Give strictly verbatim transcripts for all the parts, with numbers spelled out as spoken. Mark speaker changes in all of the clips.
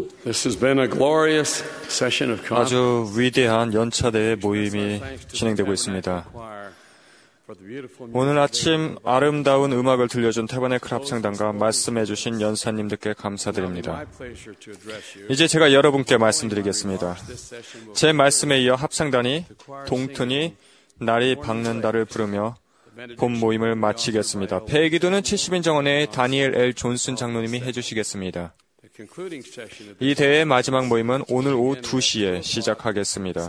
Speaker 1: This has been a glorious session of conference.
Speaker 2: 아주 위대한 연차대회 모임이 진행되고 있습니다. 오늘 아침 아름다운 음악을 들려준 태버네클 합창단과 말씀해 주신 연사님들께 감사드립니다. 이제 제가 여러분께 말씀드리겠습니다. 제 말씀에 이어 합창단이 동튼이 날이 밝는다를 부르며 본 모임을 마치겠습니다. 폐기도는 칠십 인 정원의 다니엘 엘 존슨 장로님이 해주시겠습니다. 이 대회의 마지막 모임은 오늘 오후 두 시에 시작하겠습니다.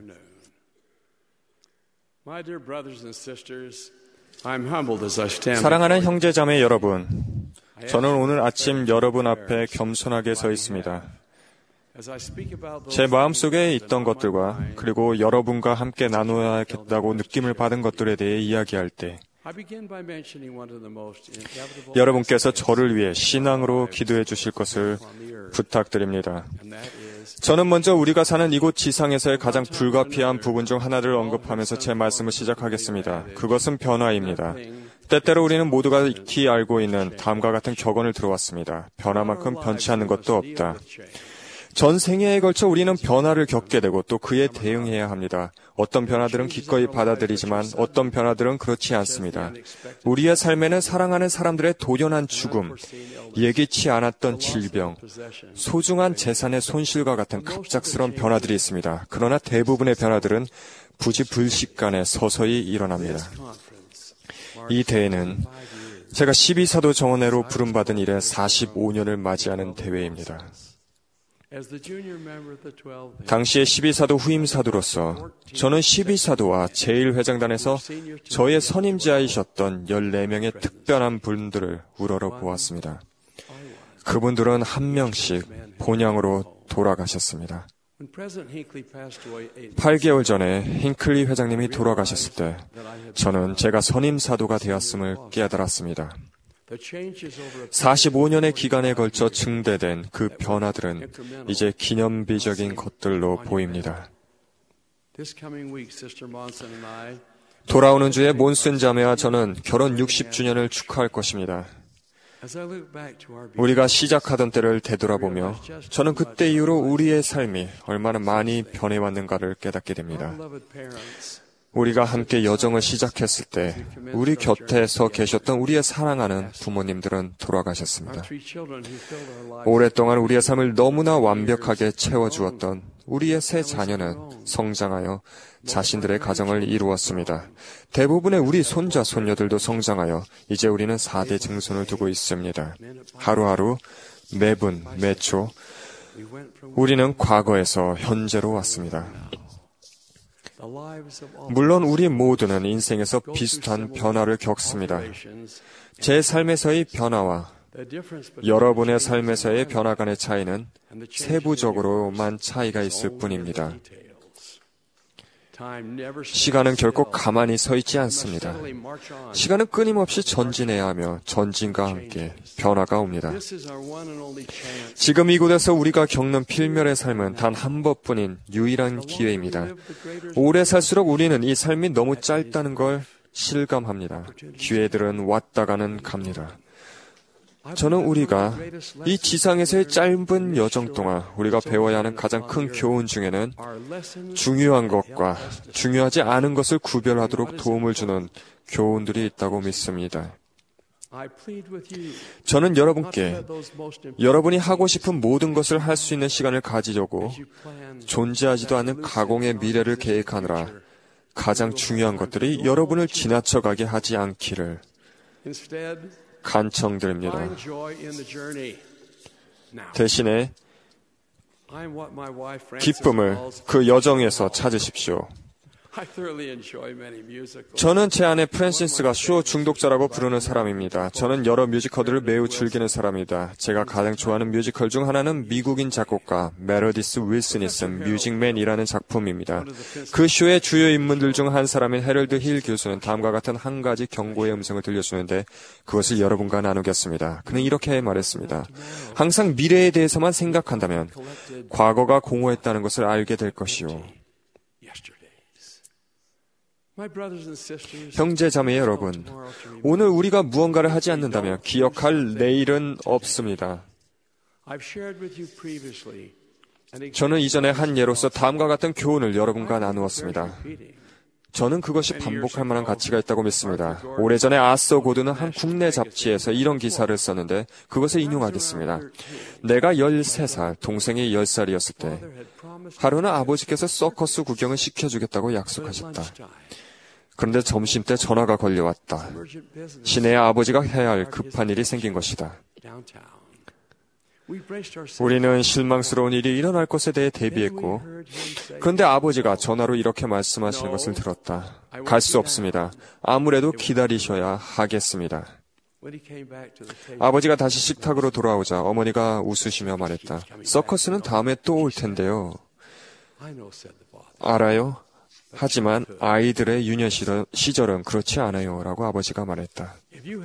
Speaker 2: 사랑하는 형제자매 여러분, 저는 오늘 아침 여러분 앞에 겸손하게 서 있습니다. 제 마음속에 있던 것들과 그리고 여러분과 함께 나눠야겠다고 느낌을 받은 것들에 대해 이야기할 때 여러분께서 저를 위해 신앙으로 기도해 주실 것을 부탁드립니다. 저는 먼저 우리가 사는 이곳 지상에서의 가장 불가피한 부분 중 하나를 언급하면서 제 말씀을 시작하겠습니다. 그것은 변화입니다. 때때로 우리는 모두가 익히 알고 있는 다음과 같은 격언을 들어왔습니다. 변화만큼 변치 않는 것도 없다. 전 생애에 걸쳐 우리는 변화를 겪게 되고 또 그에 대응해야 합니다. 어떤 변화들은 기꺼이 받아들이지만 어떤 변화들은 그렇지 않습니다. 우리의 삶에는 사랑하는 사람들의 돌연한 죽음, 예기치 않았던 질병, 소중한 재산의 손실과 같은 갑작스러운 변화들이 있습니다. 그러나 대부분의 변화들은 부지불식간에 서서히 일어납니다. 이 대회는 제가 십이 사도 정원회로 부름받은 이래 사십오 년을 맞이하는 대회입니다. 당시의 십이 사도 후임 사도로서 저는 십이 사도와 제일 회장단에서 저의 선임자이셨던 열네 명의 특별한 분들을 우러러 보았습니다. 그분들은 한 명씩 본향으로 돌아가셨습니다. 팔 개월 전에 힌클리 회장님이 돌아가셨을 때 저는 제가 선임 사도가 되었음을 깨달았습니다. 사십오 년의 기간에 걸쳐 증대된 그 변화들은 이제 기념비적인 것들로 보입니다. 돌아오는 주에 몬슨 자매와 저는 결혼 육십 주년을 축하할 것입니다. 우리가 시작하던 때를 되돌아보며 저는 그때 이후로 우리의 삶이 얼마나 많이 변해왔는가를 깨닫게 됩니다. 우리가 함께 여정을 시작했을 때 우리 곁에 서 계셨던 우리의 사랑하는 부모님들은 돌아가셨습니다. 오랫동안 우리의 삶을 너무나 완벽하게 채워주었던 우리의 세 자녀는 성장하여 자신들의 가정을 이루었습니다. 대부분의 우리 손자, 손녀들도 성장하여 이제 우리는 사 대 증손을 두고 있습니다. 하루하루, 매분, 매초, 우리는 과거에서 현재로 왔습니다. 물론 우리 모두는 인생에서 비슷한 변화를 겪습니다. 제 삶에서의 변화와 여러분의 삶에서의 변화 간의 차이는 세부적으로만 차이가 있을 뿐입니다. 시간은 결코 가만히 서 있지 않습니다. 시간은 끊임없이 전진해야 하며 전진과 함께 변화가 옵니다. 지금 이곳에서 우리가 겪는 필멸의 삶은 단 한 번뿐인 유일한 기회입니다. 오래 살수록 우리는 이 삶이 너무 짧다는 걸 실감합니다. 기회들은 왔다 가는 갑니다. 저는 우리가 이 지상에서의 짧은 여정 동안 우리가 배워야 하는 가장 큰 교훈 중에는 중요한 것과 중요하지 않은 것을 구별하도록 도움을 주는 교훈들이 있다고 믿습니다. 저는 여러분께 여러분이 하고 싶은 모든 것을 할 수 있는 시간을 가지려고 존재하지도 않는 가공의 미래를 계획하느라 가장 중요한 것들이 여러분을 지나쳐가게 하지 않기를 간청드립니다. 대신에 기쁨을 그 여정에서 찾으십시오. 저는 제 아내 프랜시스가 쇼 중독자라고 부르는 사람입니다. 저는 여러 뮤지컬들을 매우 즐기는 사람입니다. 제가 가장 좋아하는 뮤지컬 중 하나는 미국인 작곡가 메러디스 윌슨이 쓴 뮤직맨이라는 작품입니다. 그 쇼의 주요 인물들 중 한 사람인 해럴드 힐 교수는 다음과 같은 한 가지 경고의 음성을 들려주는데 그것을 여러분과 나누겠습니다. 그는 이렇게 말했습니다. 항상 미래에 대해서만 생각한다면 과거가 공허했다는 것을 알게 될 것이요. 형제 자매 여러분, 오늘 우리가 무언가를 하지 않는다면 기억할 내일은 없습니다. 저는 이전에 한 예로서 다음과 같은 교훈을 여러분과 나누었습니다. 저는 그것이 반복할 만한 가치가 있다고 믿습니다. 오래전에 아서 고든은 한 국내 잡지에서 이런 기사를 썼는데 그것을 인용하겠습니다. 내가 열세 살, 동생이 열 살이었을 때 하루는 아버지께서 서커스 구경을 시켜주겠다고 약속하셨다. 그런데 점심때 전화가 걸려왔다. 시내에 아버지가 해야 할 급한 일이 생긴 것이다. 우리는 실망스러운 일이 일어날 것에 대해 대비했고, 그런데 아버지가 전화로 이렇게 말씀하시는 것을 들었다. 갈 수 없습니다. 아무래도 기다리셔야 하겠습니다. 아버지가 다시 식탁으로 돌아오자 어머니가 웃으시며 말했다. 서커스는 다음에 또 올 텐데요. 알아요? 하지만 아이들의 유년 시절은 그렇지 않아요. 라고 아버지가 말했다.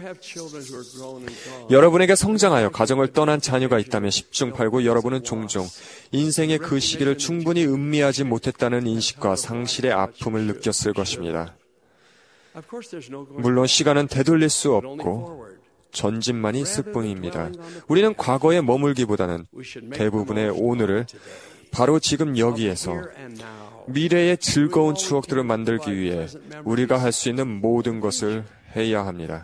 Speaker 2: 여러분에게 성장하여 가정을 떠난 자녀가 있다면 십중팔구 여러분은 종종 인생의 그 시기를 충분히 음미하지 못했다는 인식과 상실의 아픔을 느꼈을 것입니다. 물론 시간은 되돌릴 수 없고 전진만이 있을 뿐입니다. 우리는 과거에 머물기보다는 대부분의 오늘을 바로 지금 여기에서 미래의 즐거운 추억들을 만들기 위해 우리가 할 수 있는 모든 것을 해야 합니다.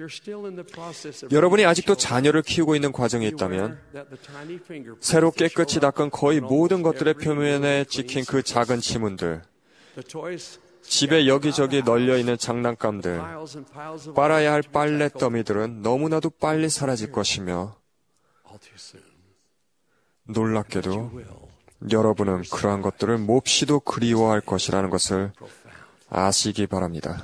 Speaker 2: 여러분이 아직도 자녀를 키우고 있는 과정에 있다면 새로 깨끗이 닦은 거의 모든 것들의 표면에 찍힌 그 작은 지문들, 집에 여기저기 널려있는 장난감들, 빨아야 할 빨래 더미들은 너무나도 빨리 사라질 것이며 놀랍게도 여러분은 그러한 것들을 몹시도 그리워할 것이라는 것을 아시기 바랍니다.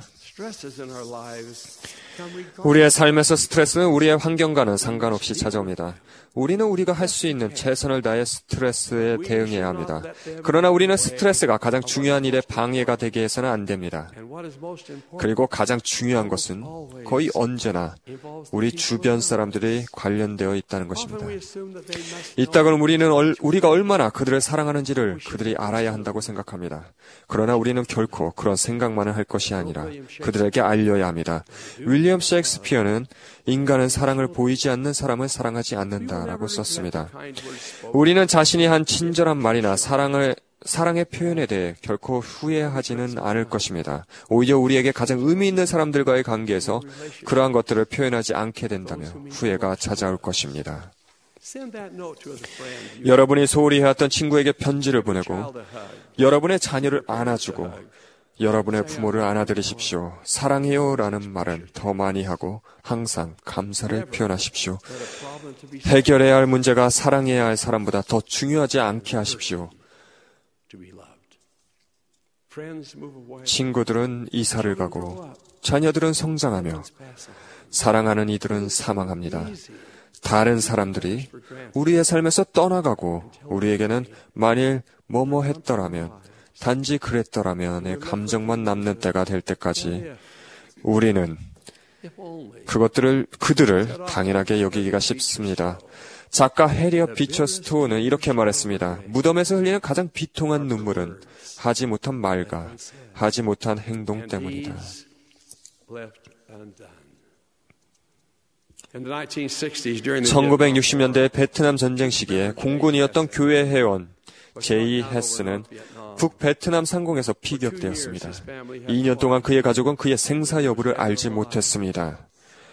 Speaker 2: 우리의 삶에서 스트레스는 우리의 환경과는 상관없이 찾아옵니다. 우리는 우리가 할 수 있는 최선을 다해 스트레스에 대응해야 합니다. 그러나 우리는 스트레스가 가장 중요한 일에 방해가 되게 해서는 안 됩니다. 그리고 가장 중요한 것은 거의 언제나 우리 주변 사람들이 관련되어 있다는 것입니다. 이따금 우리는 얼, 우리가 얼마나 그들을 사랑하는지를 그들이 알아야 한다고 생각합니다. 그러나 우리는 결코 그런 생각만을 할 것이 아니라 그들에게 알려야 합니다. 윌리엄 셰익스피어는 인간은 사랑을 보이지 않는 사람을 사랑하지 않는다라고 썼습니다. 우리는 자신이 한 친절한 말이나 사랑을, 사랑의 표현에 대해 결코 후회하지는 않을 것입니다. 오히려 우리에게 가장 의미 있는 사람들과의 관계에서 그러한 것들을 표현하지 않게 된다면 후회가 찾아올 것입니다. 여러분이 소홀히 해왔던 친구에게 편지를 보내고 여러분의 자녀를 안아주고 여러분의 부모를 안아드리십시오. 사랑해요 라는 말은 더 많이 하고 항상 감사를 표현하십시오. 해결해야 할 문제가 사랑해야 할 사람보다 더 중요하지 않게 하십시오. 친구들은 이사를 가고 자녀들은 성장하며 사랑하는 이들은 사망합니다. 다른 사람들이 우리의 삶에서 떠나가고 우리에게는 만일 뭐뭐 했더라면 단지 그랬더라면의 감정만 남는 때가 될 때까지 우리는 그것들을, 그들을 당연하게 여기기가 쉽습니다. 작가 해리엇 비처 스토어는 이렇게 말했습니다. 무덤에서 흘리는 가장 비통한 눈물은 하지 못한 말과 하지 못한 행동 때문이다. 천구백육십 년대 베트남 전쟁 시기에 공군이었던 교회 회원 제이 헤스는 북베트남 상공에서 피격되었습니다. 이 년 동안 그의 가족은 그의 생사 여부를 알지 못했습니다.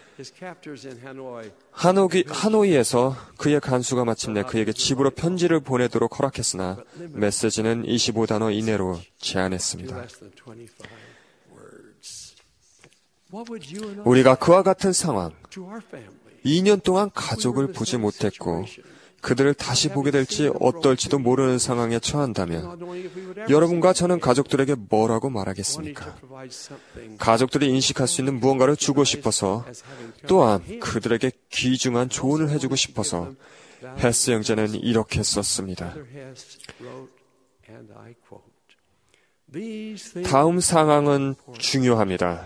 Speaker 2: 하노기, 하노이에서 그의 간수가 마침내 그에게 집으로 편지를 보내도록 허락했으나 메시지는 이십오 단어 이내로 제한했습니다. 우리가 그와 같은 상황, 이 년 동안 가족을 보지 못했고 그들을 다시 보게 될지 어떨지도 모르는 상황에 처한다면 여러분과 저는 가족들에게 뭐라고 말하겠습니까? 가족들이 인식할 수 있는 무언가를 주고 싶어서 또한 그들에게 귀중한 조언을 해주고 싶어서 헤스 형제는 이렇게 썼습니다. 다음 상황은 중요합니다.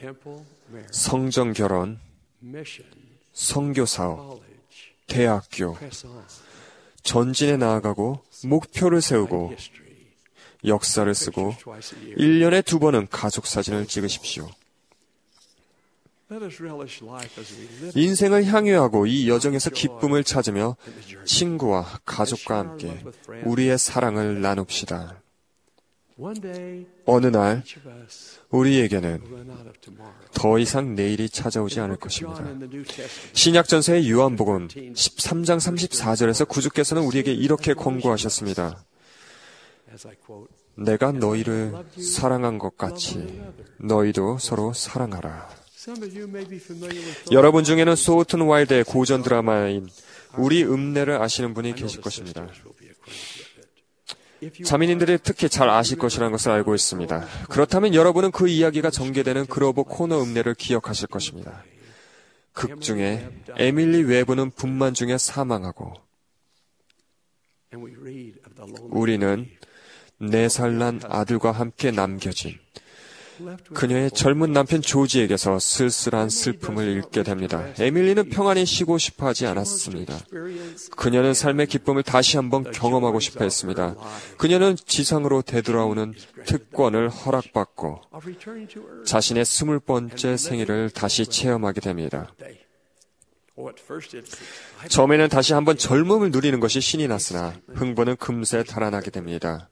Speaker 2: 성전 결혼, 선교 사업, 대학교, 전진에 나아가고 목표를 세우고 역사를 쓰고 일 년에 두 번은 가족 사진을 찍으십시오. 인생을 향유하고 이 여정에서 기쁨을 찾으며 친구와 가족과 함께 우리의 사랑을 나눕시다. 어느 날 우리에게는 더 이상 내일이 찾아오지 않을 것입니다. 신약전서의 요한복음 십삼 장 삼십사 절에서 구주께서는 우리에게 이렇게 권고하셨습니다. 내가 너희를 사랑한 것 같이 너희도 서로 사랑하라. 여러분 중에는 소우튼 와일드의 고전 드라마인 우리 읍내를 아시는 분이 계실 것입니다. 자매님들이 특히 잘 아실 것이라는 것을 알고 있습니다. 그렇다면 여러분은 그 이야기가 전개되는 그로버 코너 읍내를 기억하실 것입니다. 극 중에 에밀리 웨브는 분만 중에 사망하고 우리는 네 살 난 아들과 함께 남겨진 그녀의 젊은 남편 조지에게서 쓸쓸한 슬픔을 읽게 됩니다. 에밀리는 평안히 쉬고 싶어 하지 않았습니다. 그녀는 삶의 기쁨을 다시 한번 경험하고 싶어 했습니다. 그녀는 지상으로 되돌아오는 특권을 허락받고 자신의 스물 번째 생일을 다시 체험하게 됩니다. 처음에는 다시 한번 젊음을 누리는 것이 신이 났으나 흥분은 금세 달아나게 됩니다.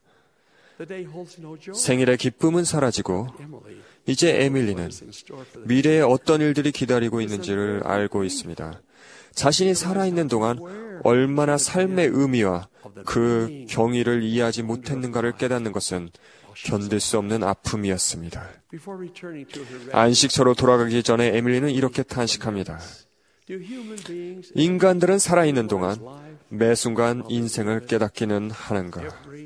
Speaker 2: 생일의 기쁨은 사라지고 이제 에밀리는 미래에 어떤 일들이 기다리고 있는지를 알고 있습니다. 자신이 살아있는 동안 얼마나 삶의 의미와 그 경위를 이해하지 못했는가를 깨닫는 것은 견딜 수 없는 아픔이었습니다. 안식처로 돌아가기 전에 에밀리는 이렇게 탄식합니다. 인간들은 살아있는 동안 매 순간 인생을 깨닫기는 하는가?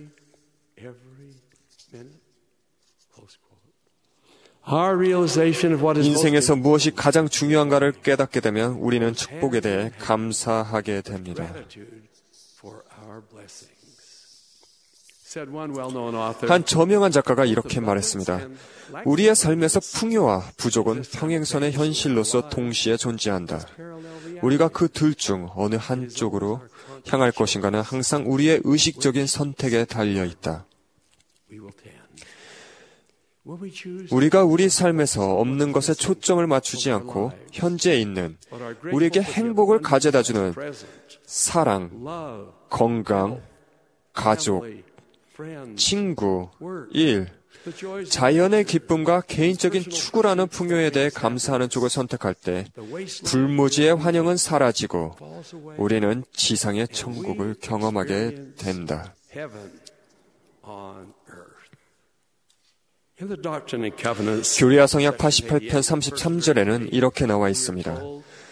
Speaker 2: 인생에서 무엇이 가장 중요한가를 깨닫게 되면 우리는 축복에 대해 감사하게 됩니다. 한 저명한 작가가 이렇게 말했습니다. 우리의 삶에서 풍요와 부족은 평행선의 현실로서 동시에 존재한다. 우리가 그 둘 중 어느 한쪽으로 향할 것인가는 항상 우리의 의식적인 선택에 달려 있다. 우리가 우리 삶에서 없는 것에 초점을 맞추지 않고 현재에 있는 우리에게 행복을 가져다주는 사랑, 건강, 가족, 친구, 일, 자연의 기쁨과 개인적인 추구라는 풍요에 대해 감사하는 쪽을 선택할 때 불모지의 환영은 사라지고 우리는 지상의 천국을 경험하게 된다. 교리와 성약 팔십팔 편 삼십삼 절에는 이렇게 나와 있습니다.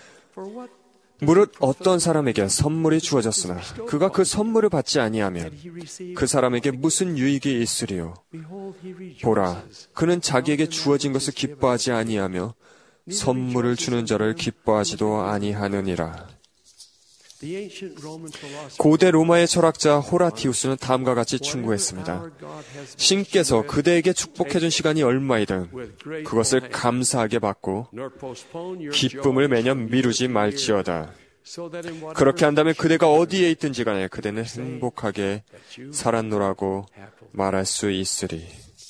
Speaker 2: 무릇 어떤 사람에게 선물이 주어졌으나 그가 그 선물을 받지 아니하면 그 사람에게 무슨 유익이 있으리요? 보라, 그는 자기에게 주어진 것을 기뻐하지 아니하며 선물을 주는 자를 기뻐하지도 아니하느니라. 고대 로마의 철학자 호라티우스는 다음과 같이 충고했습니다. 신께서 그대에게 축복해준 시간이 얼마이든 그것을 감사하게 받고 기쁨을 매년 미루지 말지어다. 그렇게 한다면 그대가 어디에 있든지 간에 그대는 행복하게 살았노라고 말할 수 있으리.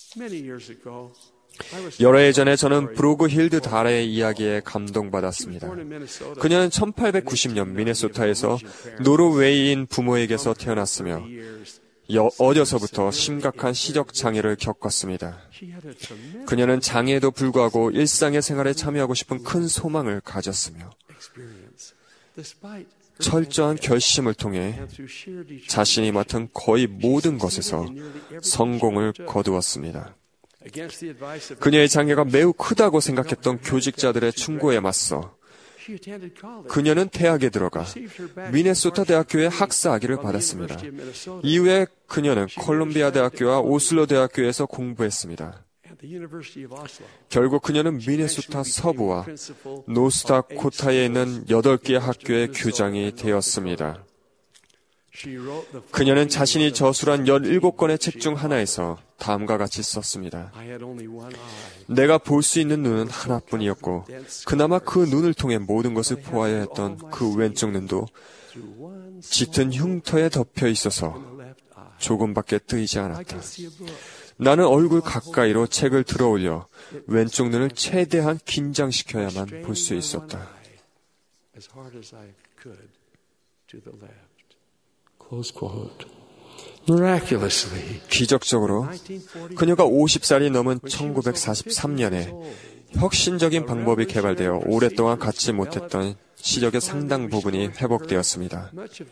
Speaker 2: 여러 해 전에 저는 브로그 hil드 달의 이야기에 감동받았습니다. 그녀는 천팔백구십 년 미네소타에서 노르웨이인 부모에게서 태어났으며 여, 어려서부터 심각한 시적 장애를 겪었습니다. 그녀는 장애에도 불구하고 일상의 생활에 참여하고 싶은 큰 소망을 가졌으며 철저한 결심을 통해 자신이 맡은 거의 모든 것에서 성공을 거두었습니다. 그녀의 장애가 매우 크다고 생각했던 교직자들의 충고에 맞서 그녀는 대학에 들어가 미네소타 대학교의 학사 학위를 받았습니다. 이후에 그녀는 콜롬비아 대학교와 오슬로 대학교에서 공부했습니다. 결국 그녀는 미네소타 서부와 노스다코타에 있는 여덟 개의 학교의 교장이 되었습니다. 그녀는 자신이 저술한 열일곱 권의 책 중 하나에서 다음과 같이 썼습니다. 내가 볼 수 있는 눈은 하나뿐이었고 그나마 그 눈을 통해 모든 것을 보아야 했던 그 왼쪽 눈도 짙은 흉터에 덮여 있어서 조금밖에 뜨이지 않았다. 나는 얼굴 가까이로 책을 들어올려 왼쪽 눈을 최대한 긴장시켜야만 볼 수 있었다. 기적적으로 그녀가 오십 살이 넘은 천구백사십삼 년에 혁신적인 방법이 개발되어 오랫동안 갖지 못했던 시력의 상당 부분이 회복되었습니다.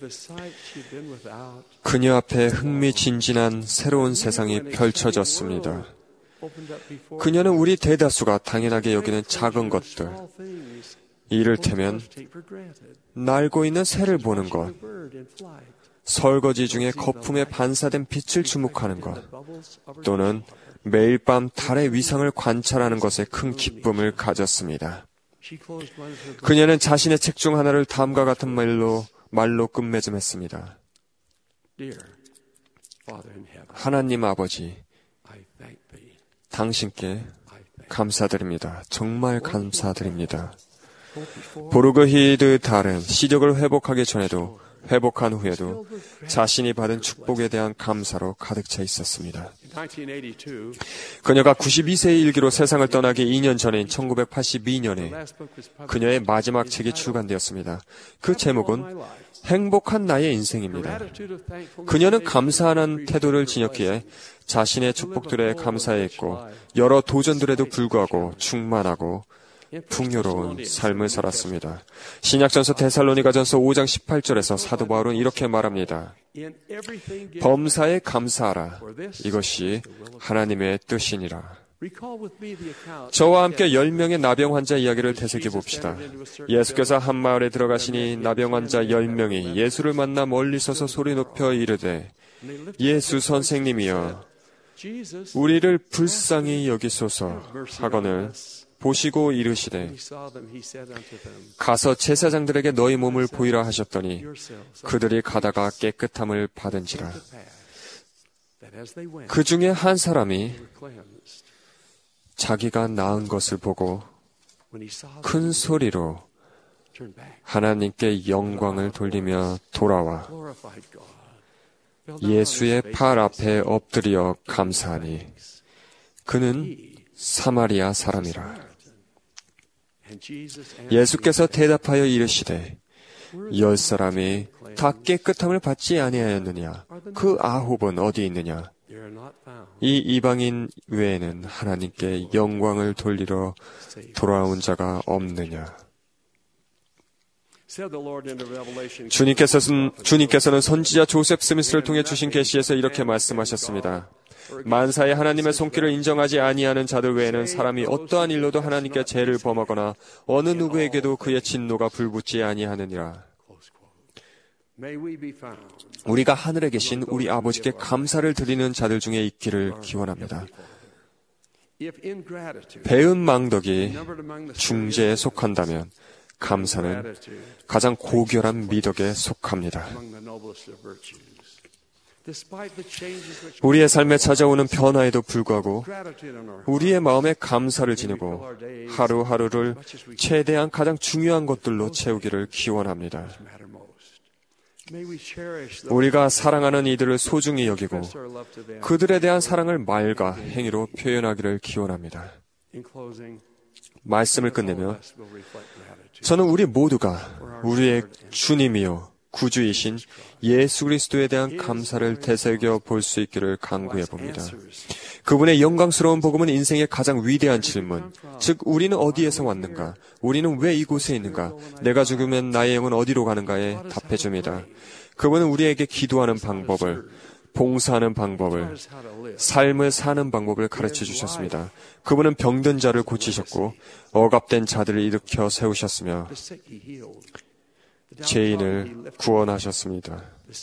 Speaker 2: 그녀 앞에 흥미진진한 새로운 세상이 펼쳐졌습니다. 그녀는 우리 대다수가 당연하게 여기는 작은 것들, 이를테면 날고 있는 새를 보는 것, 설거지 중에 거품에 반사된 빛을 주목하는 것, 또는 매일 밤 달의 위상을 관찰하는 것에 큰 기쁨을 가졌습니다. 그녀는 자신의 책 중 하나를 다음과 같은 말로, 말로 끝맺음했습니다. 하나님 아버지, 당신께 감사드립니다. 정말 감사드립니다. 보르그히드 달은 시력을 회복하기 전에도 회복한 후에도 자신이 받은 축복에 대한 감사로 가득 차 있었습니다. 그녀가 구십이 세의 일기로 세상을 떠나기 이 년 전인 천구백팔십이 년에 그녀의 마지막 책이 출간되었습니다. 그 제목은 행복한 나의 인생입니다. 그녀는 감사하는 태도를 지녔기에 자신의 축복들에 감사했고 여러 도전들에도 불구하고 충만하고 풍요로운 삶을 살았습니다. 신약전서 데살로니가전서 오 장 십팔 절에서 사도 바울은 이렇게 말합니다. 범사에 감사하라. 이것이 하나님의 뜻이니라. 저와 함께 열 명의 나병 환자 이야기를 되새겨 봅시다. 예수께서 한 마을에 들어가시니 나병 환자 열 명이 예수를 만나 멀리 서서 소리 높여 이르되 예수 선생님이여 우리를 불쌍히 여기소서 하거늘 보시고 이르시되 가서 제사장들에게 너희 몸을 보이라 하셨더니 그들이 가다가 깨끗함을 받은지라. 그 중에 한 사람이 자기가 나은 것을 보고 큰 소리로 하나님께 영광을 돌리며 돌아와 예수의 팔 앞에 엎드려 감사하니 그는 사마리아 사람이라. 예수께서 대답하여 이르시되 열 사람이 다 깨끗함을 받지 아니하였느냐? 그 아홉은 어디 있느냐? 이 이방인 외에는 하나님께 영광을 돌리러 돌아온 자가 없느냐? 주님께서는, 주님께서는 선지자 조셉 스미스를 통해 주신 계시에서 이렇게 말씀하셨습니다. 만사에 하나님의 손길을 인정하지 아니하는 자들 외에는 사람이 어떠한 일로도 하나님께 죄를 범하거나 어느 누구에게도 그의 진노가 불붙지 아니하느니라. 우리가 하늘에 계신 우리 아버지께 감사를 드리는 자들 중에 있기를 기원합니다. 배은 망덕이 중재에 속한다면 감사는 가장 고결한 미덕에 속합니다. 우리의 삶에 찾아오는 변화에도 불구하고 우리의 마음에 감사를 지니고 하루하루를 최대한 가장 중요한 것들로 채우기를 기원합니다. 우리가 사랑하는 이들을 소중히 여기고 그들에 대한 사랑을 말과 행위로 표현하기를 기원합니다. 말씀을 끝내며 저는 우리 모두가 우리의 주님이요 구주이신 예수 그리스도에 대한 감사를 되새겨 볼 수 있기를 간구해 봅니다. 그분의 영광스러운 복음은 인생의 가장 위대한 질문, 즉 우리는 어디에서 왔는가? 우리는 왜 이곳에 있는가? 내가 죽으면 나의 영은 어디로 가는가에 답해 줍니다. 그분은 우리에게 기도하는 방법을, 봉사하는 방법을, 삶을 사는 방법을 가르쳐 주셨습니다. 그분은 병든 자를 고치셨고 억압된 자들을 일으켜 세우셨으며 죄인을 구원하셨습니다.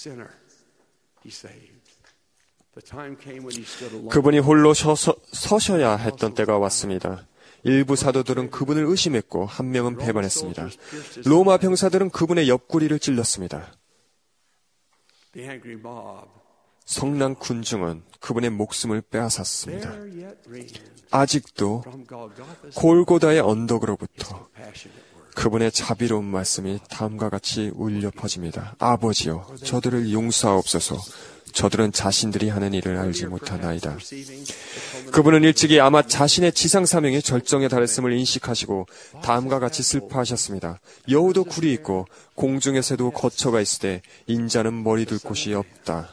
Speaker 2: 그분이 홀로 서서, 서셔야 했던 때가 왔습니다. 일부 사도들은 그분을 의심했고 한 명은 배반했습니다. 로마 병사들은 그분의 옆구리를 찔렀습니다. 성난 군중은 그분의 목숨을 빼앗았습니다. 아직도 골고다의 언덕으로부터 그분의 자비로운 말씀이 다음과 같이 울려 퍼집니다. 아버지여, 저들을 용서하옵소서. 저들은 자신들이 하는 일을 알지 못하나이다. 그분은 일찍이 아마 자신의 지상 사명의 절정에 달했음을 인식하시고 다음과 같이 슬퍼하셨습니다. 여우도 굴이 있고 공중의 새도 거처가 있으되 인자는 머리 둘 곳이 없다.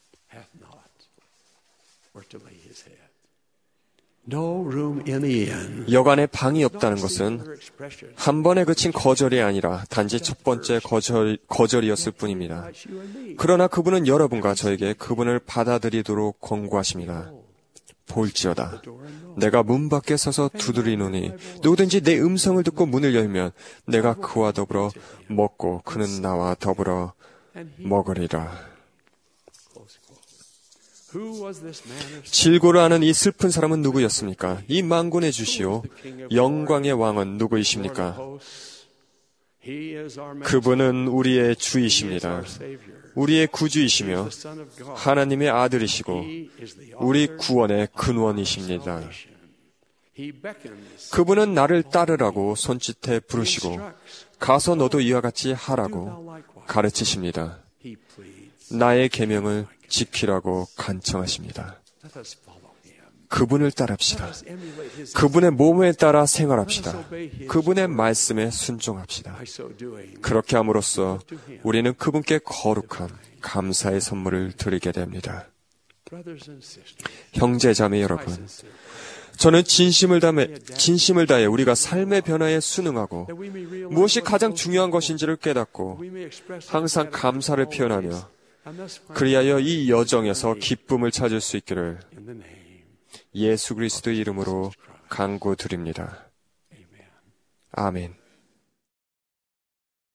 Speaker 2: 여간에 방이 없다는 것은 한 번에 그친 거절이 아니라 단지 첫 번째 거절, 거절이었을 뿐입니다. 그러나 그분은 여러분과 저에게 그분을 받아들이도록 권고하십니다. 볼지어다. 내가 문 밖에 서서 두드리노니 누구든지 내 음성을 듣고 문을 열면 내가 그와 더불어 먹고 그는 나와 더불어 먹으리라. 질고를 하는 이 슬픈 사람은 누구였습니까? 이 만군의 주시오 영광의 왕은 누구이십니까? 그분은 우리의 주이십니다. 우리의 구주이시며 하나님의 아들이시고 우리 구원의 근원이십니다. 그분은 나를 따르라고 손짓해 부르시고 가서 너도 이와 같이 하라고 가르치십니다. 나의 계명을 지키라고 간청하십니다. 그분을 따릅시다. 그분의 몸에 따라 생활합시다. 그분의 말씀에 순종합시다. 그렇게 함으로써 우리는 그분께 거룩한 감사의 선물을 드리게 됩니다. 형제자매 여러분, 저는 진심을 다해, 진심을 다해 우리가 삶의 변화에 순응하고 무엇이 가장 중요한 것인지를 깨닫고 항상 감사를 표현하며 그리하여 이 여정에서 기쁨을 찾을 수 있기를 예수 그리스도의 이름으로 간구드립니다. 아멘.